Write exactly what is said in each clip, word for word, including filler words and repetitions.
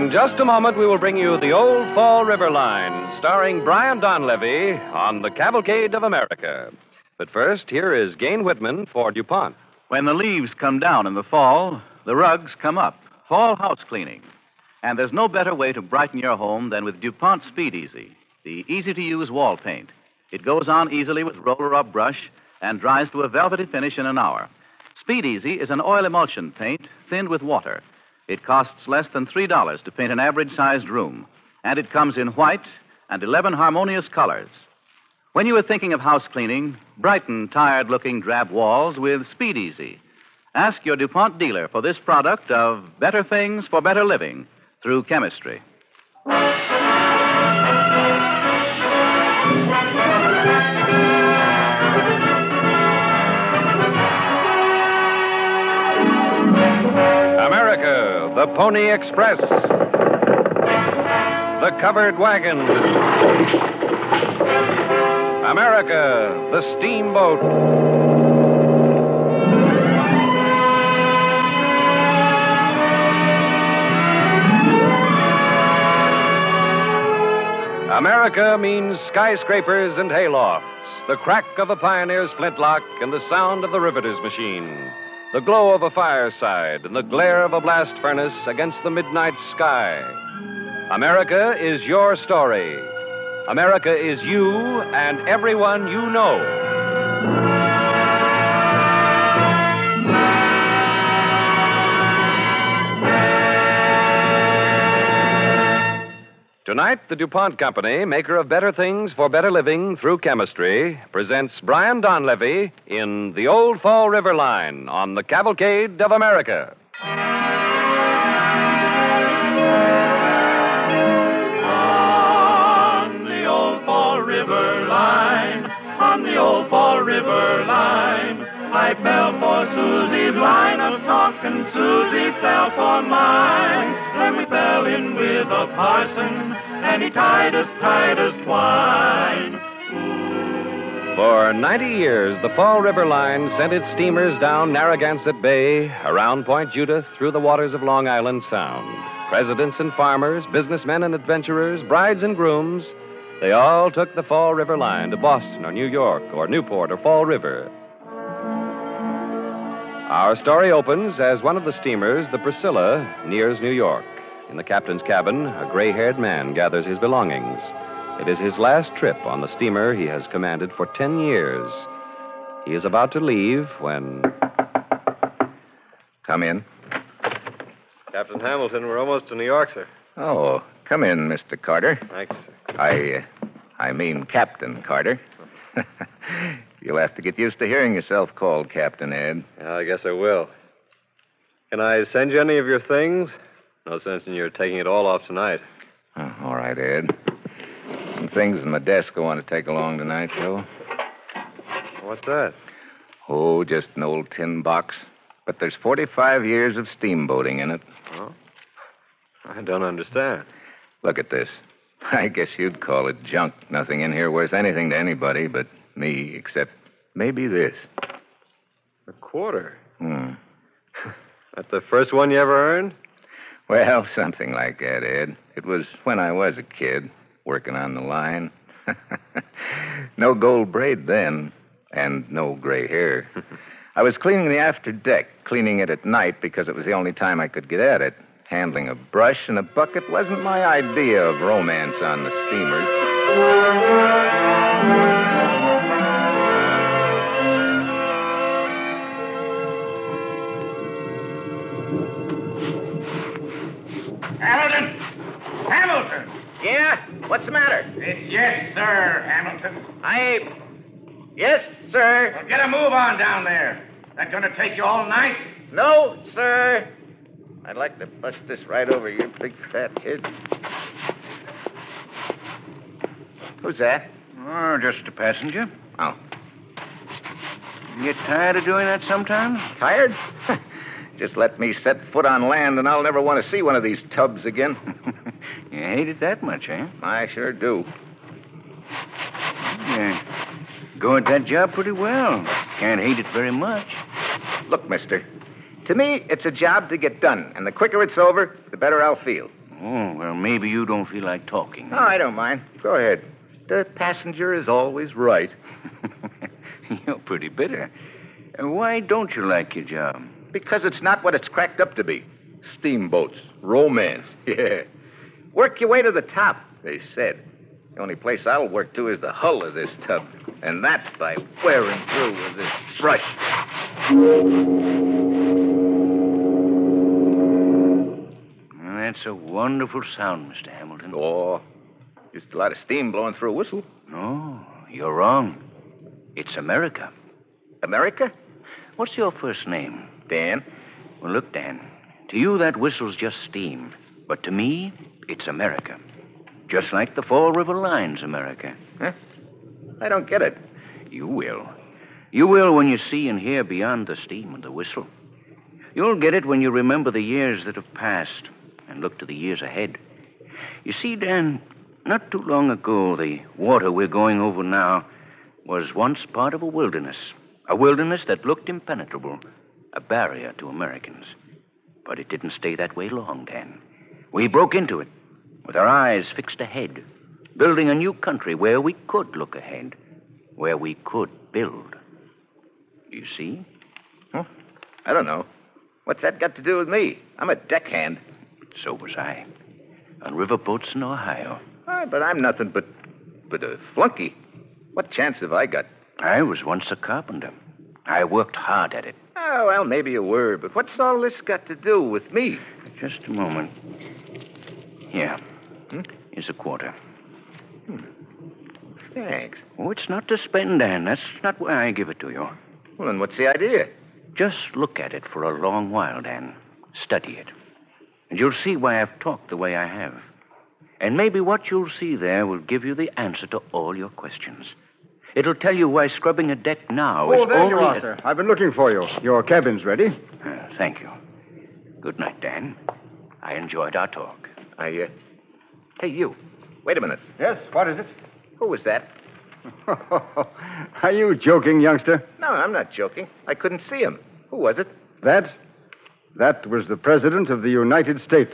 In just a moment, we will bring you the Old Fall River Line, starring Brian Donlevy on the Cavalcade of America. But first, here is Gain Whitman for DuPont. When the leaves come down in the fall, the rugs come up. Fall house cleaning. And there's no better way to brighten your home than with DuPont Speed Easy, the easy-to-use wall paint. It goes on easily with roller-up brush and dries to a velvety finish in an hour. Speed Easy is an oil emulsion paint thinned with water. It costs less than three dollars to paint an average-sized room, and it comes in white and eleven harmonious colors. When you are thinking of house cleaning, brighten tired-looking drab walls with Speed Easy. Ask your DuPont dealer for this product of better things for better living through chemistry. America, the Pony Express. The covered wagon. America, the steamboat. America means skyscrapers and haylofts, the crack of a pioneer's flintlock and the sound of the riveter's machine, the glow of a fireside and the glare of a blast furnace against the midnight sky. America is your story. America is you and everyone you know. Tonight, the DuPont Company, maker of better things for better living through chemistry, presents Brian Donlevy in the Old Fall River Line on the Cavalcade of America. On the Old Fall River Line, on the Old Fall River Line, I fell for Susie's line of talk, and Susie fell for mine. Then we fell in with a parson, and he tied us, tied us twine. Ooh. For ninety years, the Fall River Line sent its steamers down Narragansett Bay, around Point Judith, through the waters of Long Island Sound. Presidents and farmers, businessmen and adventurers, brides and grooms, they all took the Fall River Line to Boston or New York or Newport or Fall River. Our story opens as one of the steamers, the Priscilla, nears New York. In the captain's cabin, a gray-haired man gathers his belongings. It is his last trip on the steamer he has commanded for ten years. He is about to leave when... Come in. Captain Hamilton, we're almost to New York, sir. Oh, come in, Mister Carter. Thank you, sir. I, uh, I mean Captain Carter. You'll have to get used to hearing yourself called Captain, Ed. Yeah, I guess I will. Can I send you any of your things? No sense in your taking it all off tonight. Oh, all right, Ed. Some things in my desk I want to take along tonight, Joe. What's that? Oh, just an old tin box. But there's forty-five years of steamboating in it. Oh? I don't understand. Look at this. I guess you'd call it junk. Nothing in here worth anything to anybody but me, except maybe this. A quarter? Hmm. That's the first one you ever earned? Well, something like that, Ed. It was when I was a kid, working on the line. No gold braid then, and no gray hair. I was cleaning the after deck, cleaning it at night because it was the only time I could get at it. Handling a brush and a bucket wasn't my idea of romance on the steamers. Hamilton! Hamilton! Yeah? What's the matter? It's yes, sir, Hamilton. I... Yes, sir. Well, get a move on down there. That gonna take you all night? No, sir. I'd like to bust this right over your big fat head. Who's that? Oh, just a passenger. Oh. You get tired of doing that sometimes? Tired? Just let me set foot on land, and I'll never want to see one of these tubs again. You hate it that much, eh? I sure do. Yeah. Go at that job pretty well. Can't hate it very much. Look, mister, to me, it's a job to get done, and the quicker it's over, the better I'll feel. Oh, well, maybe you don't feel like talking. No, I don't mind. Go ahead. The passenger is always right. You're pretty bitter. Uh, Why don't you like your job? Because it's not what it's cracked up to be. Steamboats. Romance. Yeah. Work your way to the top, they said. The only place I'll work to is the hull of this tub. And that's by wearing through with this brush. Well, that's a wonderful sound, Mister Hamilton. Oh, just a lot of steam blowing through a whistle. No, you're wrong. It's America. America? What's your first name? Dan? Well, look, Dan. To you, that whistle's just steam. But to me, it's America. Just like the Fall River Line's America. Huh? I don't get it. You will. You will when you see and hear beyond the steam and the whistle. You'll get it when you remember the years that have passed and look to the years ahead. You see, Dan, not too long ago, the water we're going over now was once part of a wilderness. A wilderness that looked impenetrable, a barrier to Americans. But it didn't stay that way long, Dan. We broke into it, with our eyes fixed ahead, building a new country where we could look ahead, where we could build. You see? Huh? I don't know. What's that got to do with me? I'm a deckhand. So was I. On riverboats in Ohio. Ah, but I'm nothing but, but a flunky. What chance have I got? I was once a carpenter. I worked hard at it. Oh, well, maybe you were, but what's all this got to do with me? Just a moment. Here. Hmm? Here's a quarter. Hmm. Thanks. Oh, it's not to spend, Dan. That's not why I give it to you. Well, then what's the idea? Just look at it for a long while, Dan. Study it. And you'll see why I've talked the way I have. And maybe what you'll see there will give you the answer to all your questions. It'll tell you why scrubbing a deck now is Oh, there only... you are, a- sir. I've been looking for you. Your cabin's ready. Uh, thank you. Good night, Dan. I enjoyed our talk. I, uh... Hey, you. Wait a minute. Yes, what is it? Who was that? Are you joking, youngster? No, I'm not joking. I couldn't see him. Who was it? That? That was the President of the United States.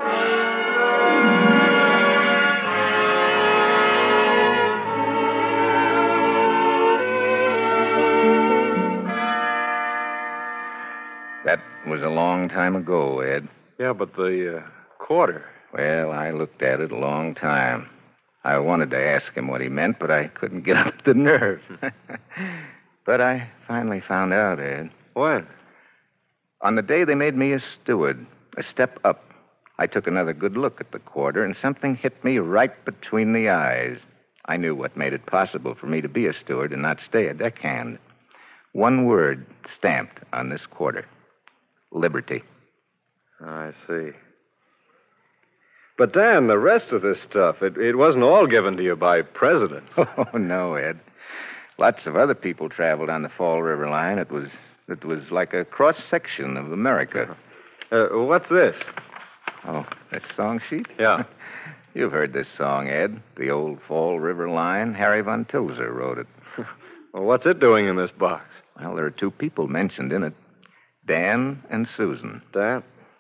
That was a long time ago, Ed. Yeah, but the uh, quarter. Well, I looked at it a long time. I wanted to ask him what he meant, but I couldn't get up the nerve. But I finally found out, Ed. When? On the day they made me a steward, a step up, I took another good look at the quarter, and something hit me right between the eyes. I knew what made it possible for me to be a steward and not stay a deckhand. One word stamped on this quarter. Liberty. I see. But, Dan, the rest of this stuff, it, it wasn't all given to you by presidents. Oh, no, Ed. Lots of other people traveled on the Fall River line. It was it was like a cross-section of America. Uh, what's this? Oh, this song sheet? Yeah. You've heard this song, Ed. The old Fall River line. Harry Von Tilzer wrote it. Well, what's it doing in this box? Well, there are two people mentioned in it. Dan and Susan. Dan?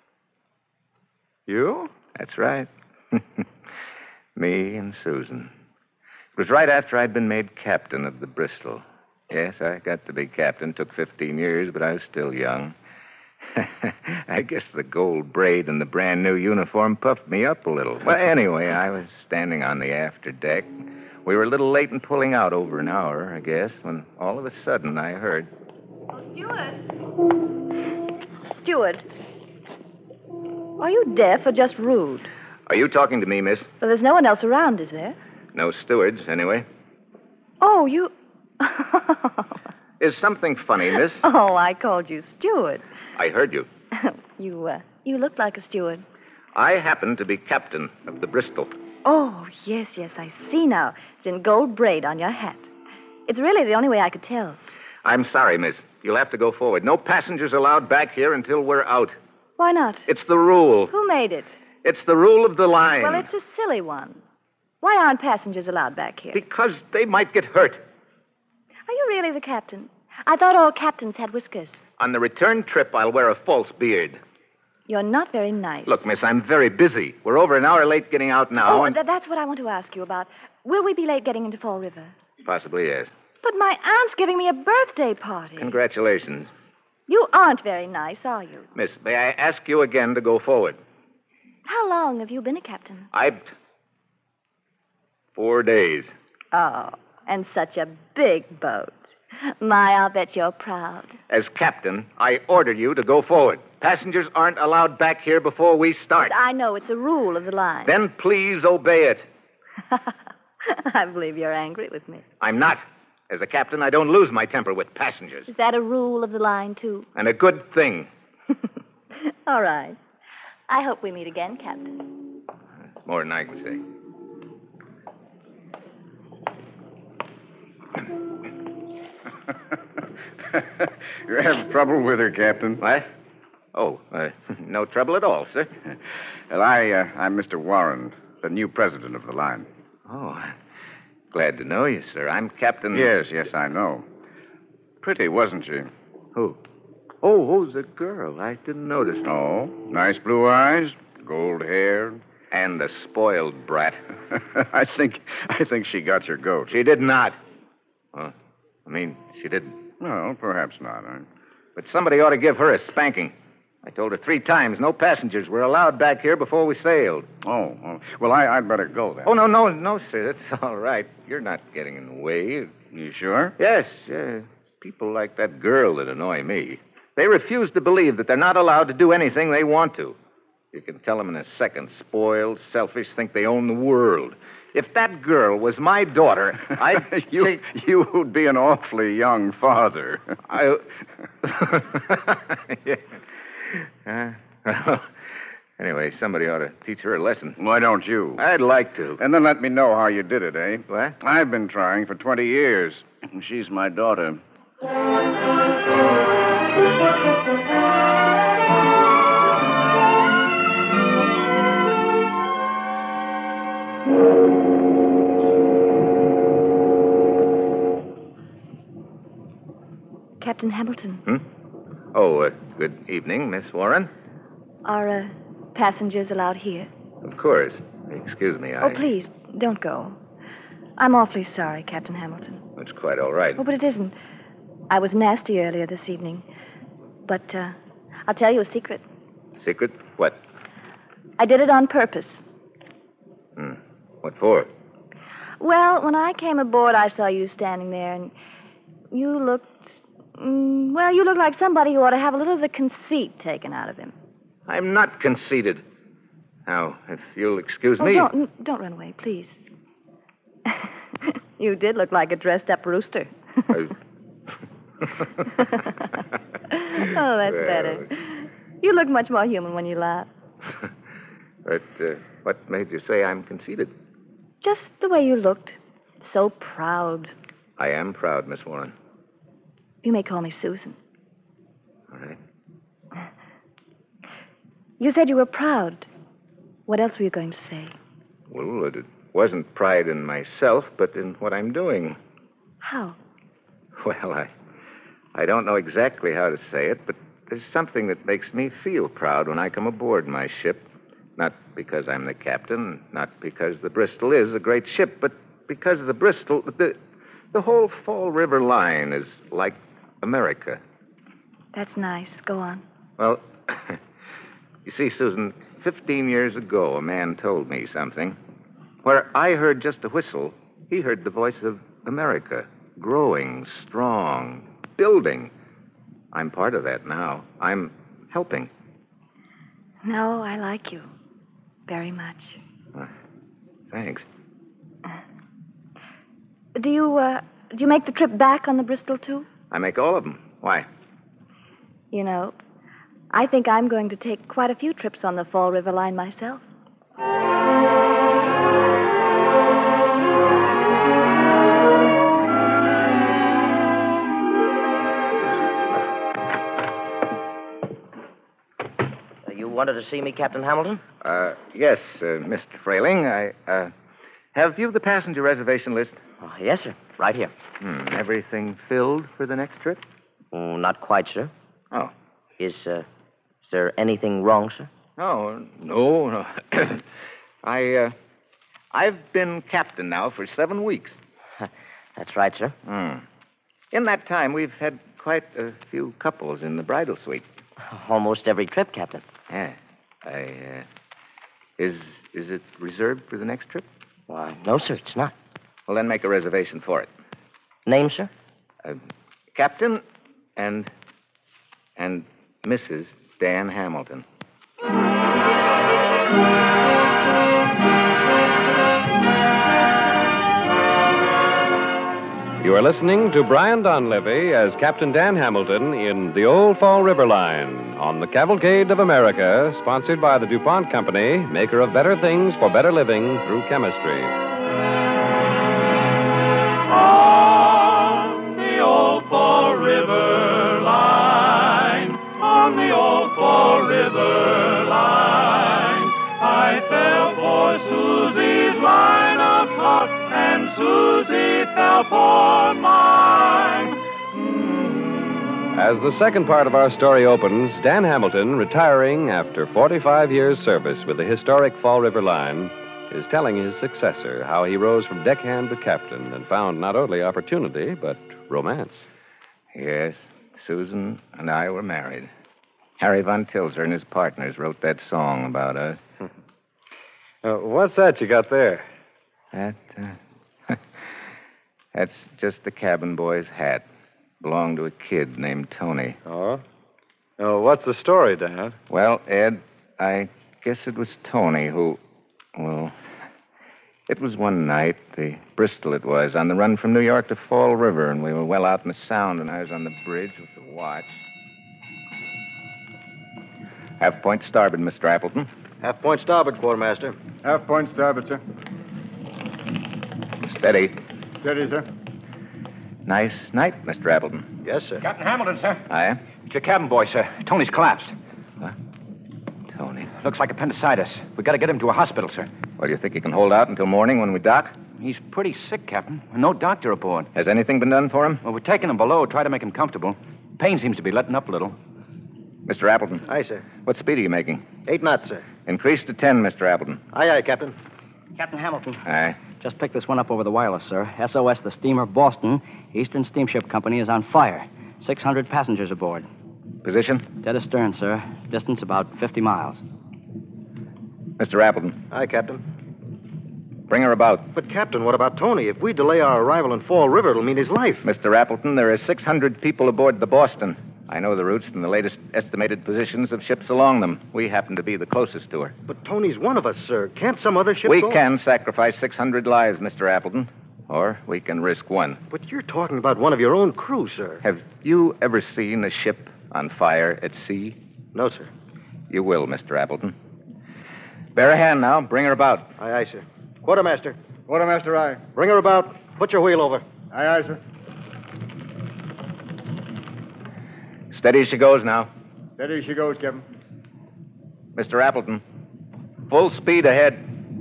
You? That's right. Me and Susan. It was right after I'd been made captain of the Bristol. Yes, I got to be captain. Took fifteen years, but I was still young. I guess the gold braid and the brand new uniform puffed me up a little. Well, anyway, I was standing on the after deck. We were a little late in pulling out, over an hour, I guess, when all of a sudden I heard... Oh, Steward. Steward. Are you deaf or just rude? Are you talking to me, miss? Well, there's no one else around, is there? No stewards, anyway. Oh, you... Is something funny, miss? Oh, I called you steward. I heard you. you, uh, you look like a steward. I happen to be captain of the Bristol. Oh, yes, yes, I see now. It's in gold braid on your hat. It's really the only way I could tell. I'm sorry, miss. You'll have to go forward. No passengers allowed back here until we're out. Why not? It's the rule. Who made it? It's the rule of the line. Well, it's a silly one. Why aren't passengers allowed back here? Because they might get hurt. Are you really the captain? I thought all captains had whiskers. On the return trip, I'll wear a false beard. You're not very nice. Look, miss, I'm very busy. We're over an hour late getting out now. Oh, and... th- that's what I want to ask you about. Will we be late getting into Fall River? Possibly, yes. But my aunt's giving me a birthday party. Congratulations. You aren't very nice, are you? Miss, may I ask you again to go forward? How long have you been a captain? I... Four days. Oh, and such a big boat. My, I'll bet you're proud. As captain, I ordered you to go forward. Passengers aren't allowed back here before we start. But I know it's a rule of the line. Then please obey it. I believe you're angry with me. I'm not. As a captain, I don't lose my temper with passengers. Is that a rule of the line, too? And a good thing. All right. I hope we meet again, Captain. That's more than I can say. You're having trouble with her, Captain? What? Oh, uh, no trouble at all, sir. Well, I, uh, I'm Mister Warren, the new president of the line. Oh, glad to know you, sir. I'm Captain... Yes, yes, I know. Pretty, wasn't she? Who? Oh, oh, the girl. I didn't notice. Oh, nice blue eyes, gold hair. And a spoiled brat. I think I think she got your goat. She did not. Well, I mean, she didn't. Well, perhaps not. Huh? But somebody ought to give her a spanking. I told her three times no passengers were allowed back here before we sailed. Oh, oh. Well, I, I'd better go then. Oh, no, no, no, sir. That's all right. You're not getting in the way. You sure? Yes. Uh, people like that girl that annoy me. They refuse to believe that they're not allowed to do anything they want to. You can tell them in a second. Spoiled, selfish, think they own the world. If that girl was my daughter, I'd... you, say... you would be an awfully young father. I... yeah. Uh, well, anyway, somebody ought to teach her a lesson. Why don't you? I'd like to. And then let me know how you did it, eh? What? I've been trying for twenty years. She's my daughter. Captain Hamilton. Hmm? Oh, uh, good evening, Miss Warren. Are uh, passengers allowed here? Of course. Excuse me, I... Oh, please, don't go. I'm awfully sorry, Captain Hamilton. It's quite all right. Oh, but it isn't. I was nasty earlier this evening. But uh, I'll tell you a secret. Secret? What? I did it on purpose. Hmm. What for? Well, when I came aboard, I saw you standing there, and you looked... Mm, well, you look like somebody who ought to have a little of the conceit taken out of him. I'm not conceited. Now, if you'll excuse Oh, me... don't, don't run away, please. You did look like a dressed-up rooster. I... Oh, that's Well. better. You look much more human when you laugh. But uh, what made you say I'm conceited? Just the way you looked. So proud. I am proud, Miss Warren. You may call me Susan. All right. You said you were proud. What else were you going to say? Well, it wasn't pride in myself, but in what I'm doing. How? Well, I, I don't know exactly how to say it, but there's something that makes me feel proud when I come aboard my ship. Not because I'm the captain, not because the Bristol is a great ship, but because the Bristol, the, the whole Fall River line is like America. That's nice. Go on. Well, you see, Susan, fifteen years ago, a man told me something. Where I heard just a whistle, he heard the voice of America, growing, strong, building. I'm part of that now. I'm helping. No, I like you. Very much. Uh, thanks. Do you, uh, do you make the trip back on the Bristol, too? I make all of them. Why? You know, I think I'm going to take quite a few trips on the Fall River line myself. You wanted to see me, Captain Hamilton? Uh, yes, uh, Mister Frayling. I, uh, have you the passenger reservation list? Oh, yes, sir. Right here. Hmm, everything filled for the next trip? Oh, not quite, sir. Oh. Is, uh, is there anything wrong, sir? No, no, no. I, uh, I've been captain now for seven weeks. That's right, sir. Hmm. In that time, we've had quite a few couples in the bridal suite. Almost every trip, Captain. Yeah. I, uh... Is, is it reserved for the next trip? Why, no, sir, it's not. Well, then make a reservation for it. Name, sir? Uh, Captain and... and Missus Dan Hamilton. You are listening to Brian Donlevy as Captain Dan Hamilton in The Old Fall River Line on the Cavalcade of America, sponsored by the DuPont Company, maker of better things for better living through chemistry. On the Old Fall River Line, on the Old Fall River Line, I fell for Susie's line of talk, and Susie fell for mine. As the second part of our story opens, Dan Hamilton, retiring after forty-five years' service with the historic Fall River Line, is telling his successor how he rose from deckhand to captain and found not only opportunity, but romance. Yes, Susan and I were married. Harry Von Tilzer and his partners wrote that song about us. Uh, what's that you got there? That, uh, that's just the cabin boy's hat. Belonged to a kid named Tony. Oh? Oh, what's the story, Dad? Well, Ed, I guess it was Tony who... Well, it was one night, the Bristol it was, on the run from New York to Fall River, and we were well out in the Sound, and I was on the bridge with the watch. Half point starboard, Mister Appleton. Half point starboard, quartermaster. Half point starboard, sir. Steady. Steady, sir. Nice night, Mister Appleton. Yes, sir. Captain Hamilton, sir. Aye? It's your cabin boy, sir. Tony's collapsed. What? Tony. Looks like appendicitis. We've got to get him to a hospital, sir. Well, do you think he can hold out until morning when we dock? He's pretty sick, Captain. No doctor aboard. Has anything been done for him? Well, we're taking him below, try to make him comfortable. Pain seems to be letting up a little. Mister Appleton. Aye, sir. What speed are you making? Eight knots, sir. Increase to ten, Mister Appleton. Aye, aye, Captain. Captain Hamilton. Aye. Just picked this one up over the wireless, sir. S O S, the steamer Boston. Eastern Steamship Company is on fire. six hundred passengers aboard. Position? Dead astern, sir. Distance about fifty miles. Mister Appleton. Aye, Captain. Bring her about. But, Captain, what about Tony? If we delay our arrival in Fall River, it'll mean his life. Mister Appleton, there are six hundred people aboard the Boston. I know the routes and the latest estimated positions of ships along them. We happen to be the closest to her. But Tony's one of us, sir. Can't some other ship We go? can sacrifice six hundred lives, Mister Appleton. Or we can risk one. But you're talking about one of your own crew, sir. Have you ever seen a ship on fire at sea? No, sir. You will, Mister Appleton. Bear a hand now. Bring her about. Aye, aye, sir. Quartermaster. Quartermaster, aye. Bring her about. Put your wheel over. Aye, aye, sir. Steady as she goes now. Steady as she goes, Captain. Mister Appleton, full speed ahead.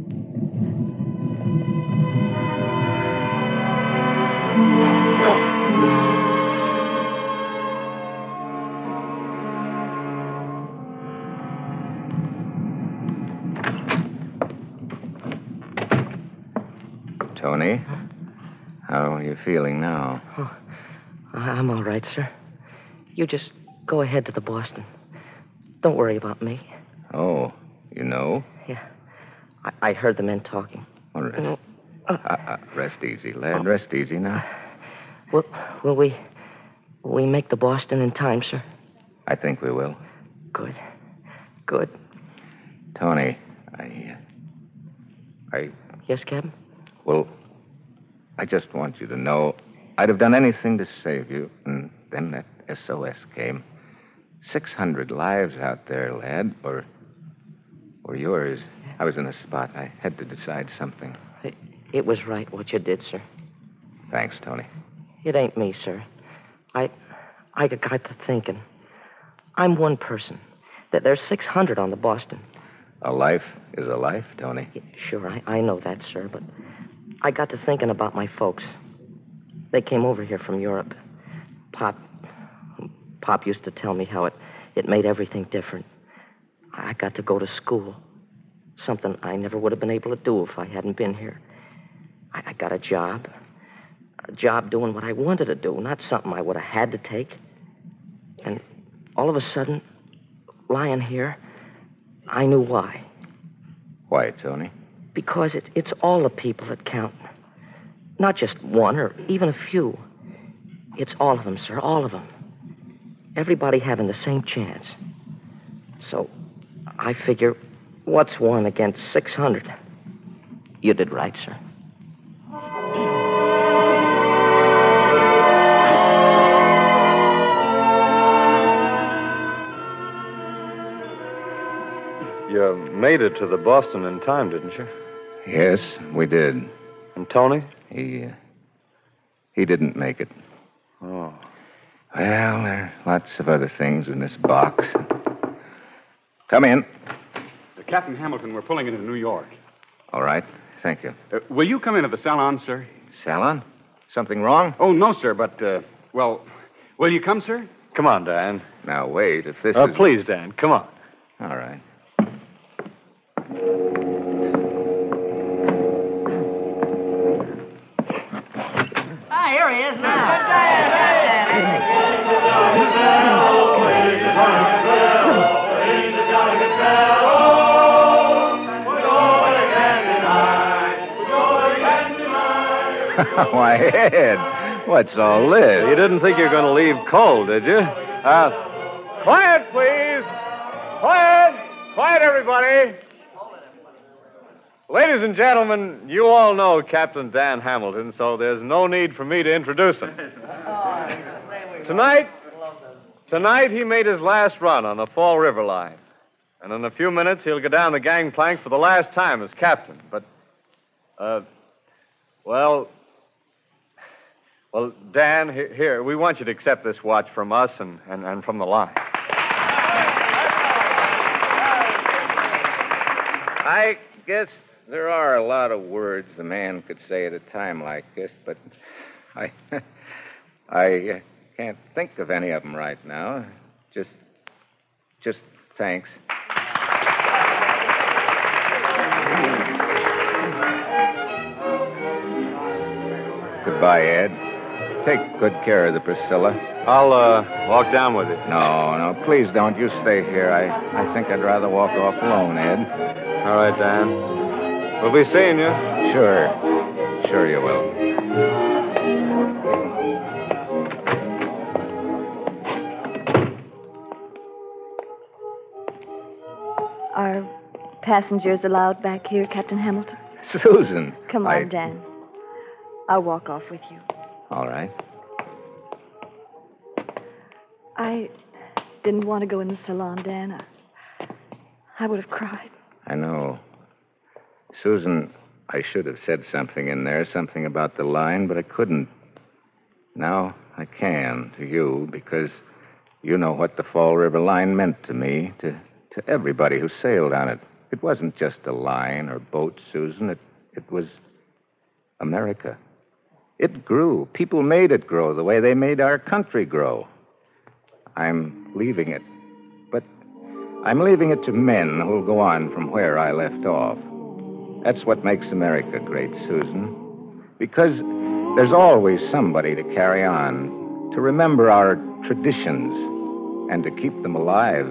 Tony, how are you feeling now? Oh, I'm all right, sir. You just go ahead to the Boston. Don't worry about me. Oh, you know? Yeah. I, I heard the men talking. Well, rest, uh, uh, rest easy, lad. Rest easy now. Will, will we... Will we make the Boston in time, sir? I think we will. Good. Good. Tony, I... Uh, I... Yes, Captain? Well, I just want you to know I'd have done anything to save you, and then that S O S came. Six hundred lives out there, lad, or... or yours. I was in a spot. I had to decide something. It, it was right what you did, sir. Thanks, Tony. It ain't me, sir. I... I got to thinking. I'm one person. That there's six hundred on the Boston. A life is a life, Tony. Yeah, sure, I, I know that, sir, but I got to thinking about my folks. They came over here from Europe. Pop... Pop used to tell me how it, it made everything different. I got to go to school. Something I never would have been able to do if I hadn't been here. I, I got a job. A job doing what I wanted to do, not something I would have had to take. And all of a sudden, lying here, I knew why. Why, Tony? Because it, it's all the people that count. Not just one or even a few. It's all of them, sir, all of them. Everybody having the same chance. So, I figure, what's one against six hundred? You did right, sir. You made it to the Boston in time, didn't you? Yes, we did. And Tony? He, uh, he didn't make it. Oh. Well, there are lots of other things in this box. Come in. Uh, Captain Hamilton, we're pulling into New York. All right. Thank you. Uh, will you come into the salon, sir? Salon? Something wrong? Oh, no, sir, but, uh, well, will you come, sir? Come on, Dan. Now, wait, if this uh, is... Please, Dan, come on. All right. Ah, here he is now. Why, Ed, what's all this? You didn't think you were going to leave cold, did you? Uh, quiet, please. Quiet. Quiet, everybody. Ladies and gentlemen, you all know Captain Dan Hamilton, so there's no need for me to introduce him. Tonight, tonight he made his last run on the Fall River line. And in a few minutes, he'll go down the gangplank for the last time as captain. But, uh, well, well, Dan, he- here, we want you to accept this watch from us and, and, and from the line. I guess there are a lot of words a man could say at a time like this, but I, I uh, can't think of any of them right now. Just, just thanks. Goodbye, Ed. Take good care of the Priscilla. I'll uh, walk down with you. No, no, please don't. You stay here. I, I think I'd rather walk off alone, Ed. All right, Dan. We'll be seeing you. Sure. Sure you will. Are passengers allowed back here, Captain Hamilton? Susan. Come on, I... Dan. I'll walk off with you. All right. I didn't want to go in the salon, Dan. I, I would have cried. I know. Susan, I should have said something in there, something about the line, but I couldn't. Now I can to you, because you know what the Fall River line meant to me, to, to everybody who sailed on it. It wasn't just a line or boat, Susan. It, it was America. It grew. People made it grow the way they made our country grow. I'm leaving it. But I'm leaving it to men who'll go on from where I left off. That's what makes America great, Susan. Because there's always somebody to carry on, to remember our traditions, and to keep them alive.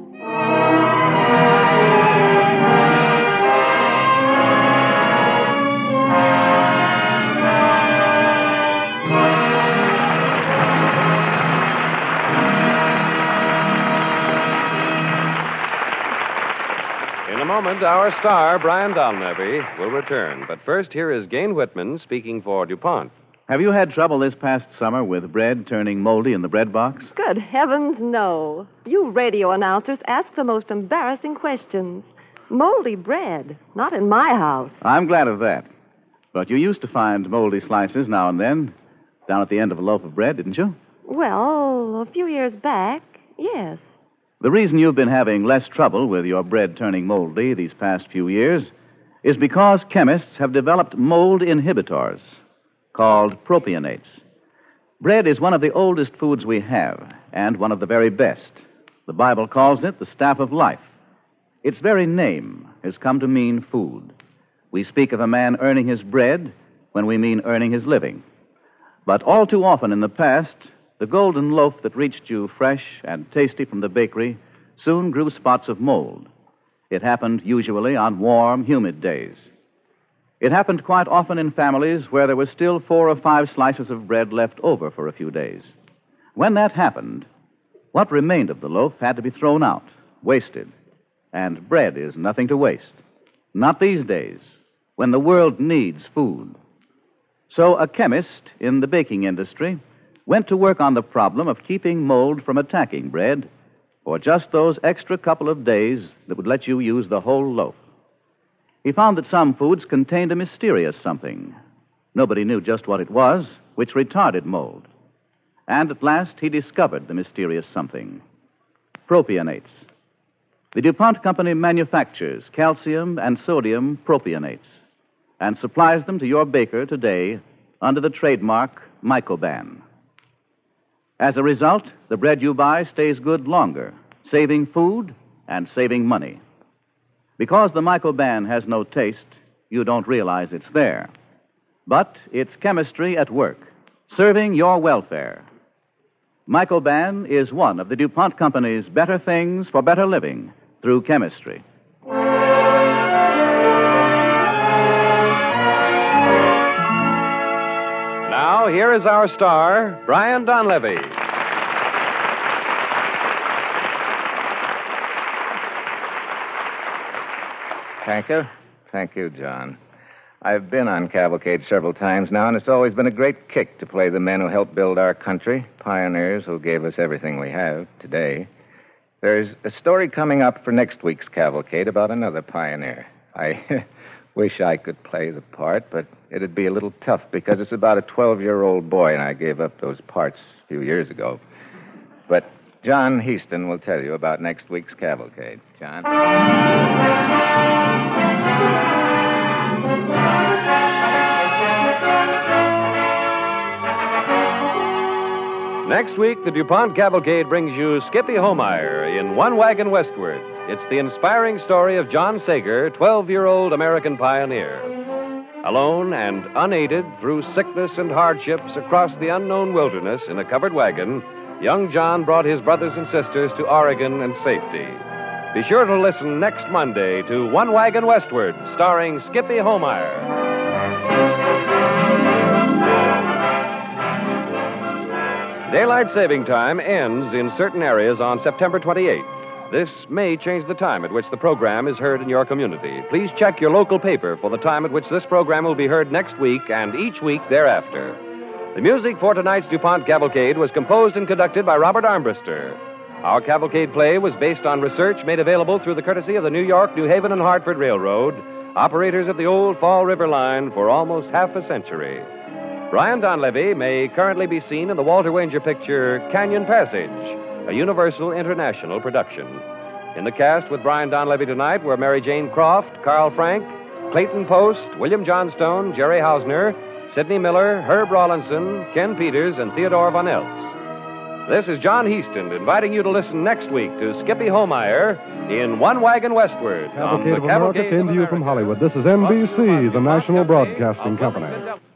In a moment, our star, Brian Donlevy, will return. But first, here is Gane Whitman speaking for DuPont. Have you had trouble this past summer with bread turning moldy in the bread box? Good heavens, no. You radio announcers ask the most embarrassing questions. Moldy bread, not in my house. I'm glad of that. But you used to find moldy slices now and then down at the end of a loaf of bread, didn't you? Well, a few years back, yes. The reason you've been having less trouble with your bread turning moldy these past few years is because chemists have developed mold inhibitors called propionates. Bread is one of the oldest foods we have, and one of the very best. The Bible calls it the staff of life. Its very name has come to mean food. We speak of a man earning his bread when we mean earning his living. But all too often in the past, the golden loaf that reached you fresh and tasty from the bakery soon grew spots of mold. It happened usually on warm, humid days. It happened quite often in families where there was still four or five slices of bread left over for a few days. When that happened, what remained of the loaf had to be thrown out, wasted. And bread is nothing to waste. Not these days, when the world needs food. So a chemist in the baking industry went to work on the problem of keeping mold from attacking bread for just those extra couple of days that would let you use the whole loaf. He found that some foods contained a mysterious something. Nobody knew just what it was, which retarded mold. And at last he discovered the mysterious something. Propionates. The DuPont Company manufactures calcium and sodium propionates and supplies them to your baker today under the trademark Mycoban. As a result, the bread you buy stays good longer, saving food and saving money. Because the Mycoban has no taste, you don't realize it's there. But it's chemistry at work, serving your welfare. Mycoban is one of the DuPont Company's better things for better living through chemistry. Now, here is our star, Brian Donlevy. Thank you. Thank you, John. I've been on Cavalcade several times now, and it's always been a great kick to play the men who helped build our country, pioneers who gave us everything we have today. There's a story coming up for next week's Cavalcade about another pioneer. I wish I could play the part, but it'd be a little tough because it's about a twelve-year-old boy, and I gave up those parts a few years ago. But John Heaston will tell you about next week's Cavalcade. John? Next week, the DuPont Cavalcade brings you Skippy Homeyer in One Wagon Westward. It's the inspiring story of John Sager, twelve-year-old American pioneer. Alone and unaided through sickness and hardships across the unknown wilderness in a covered wagon, young John brought his brothers and sisters to Oregon and safety. Be sure to listen next Monday to One Wagon Westward, starring Skippy Homeyer. Daylight saving time ends in certain areas on September twenty-eighth. This may change the time at which the program is heard in your community. Please check your local paper for the time at which this program will be heard next week and each week thereafter. The music for tonight's DuPont Cavalcade was composed and conducted by Robert Armbruster. Our Cavalcade play was based on research made available through the courtesy of the New York, New Haven, and Hartford Railroad, operators of the old Fall River line for almost half a century. Brian Donlevy may currently be seen in the Walter Wanger picture Canyon Passage, a Universal International production. In the cast with Brian Donlevy tonight were Mary Jane Croft, Carl Frank, Clayton Post, William Johnstone, Jerry Hausner, Sidney Miller, Herb Rawlinson, Ken Peters, and Theodore Von Eltz. This is John Heaston inviting you to listen next week to Skippy Homeyer in One Wagon Westward. Cavalcade of America came to you from Hollywood. This is N B C, the National Broadcasting Company.